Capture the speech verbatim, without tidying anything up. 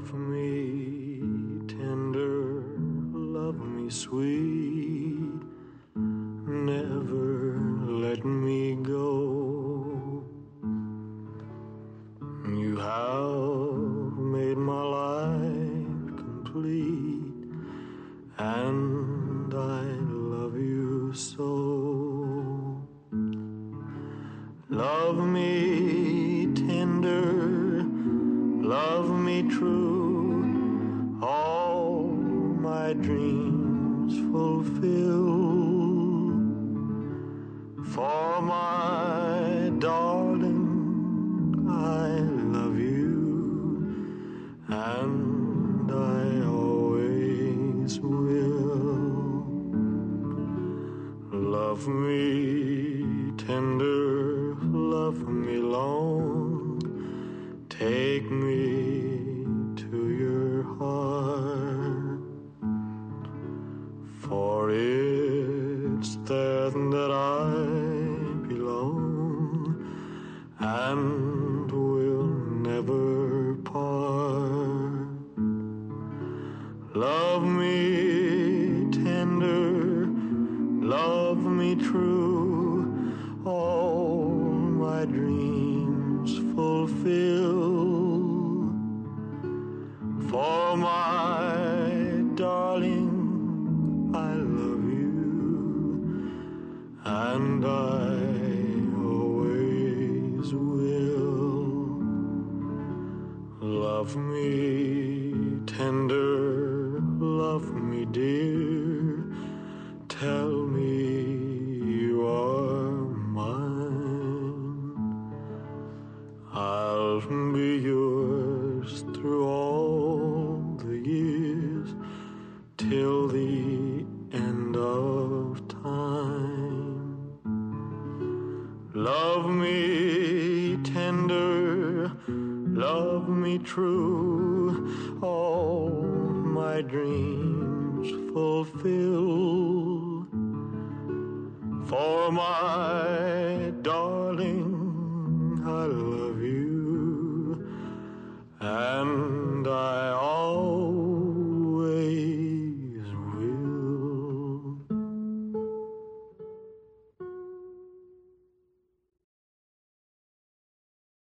Love me tender, love me sweet, never let me go. You have made my life complete, and I love you so. Love me tender, love me true, all my dreams fulfill. For my darling, I love you, and I always will. Love me tender, love me long, take me to your heart, for it's there that I belong and will never part. Love me tender, love me true, all my dreams fulfill. For my darling, I love you, and I always will. Love me tender, love me dear, tell me you are mine. I'll be yours through all the years, till the end of time. Love me tender, love me true, all my dreams fulfill. For my darling,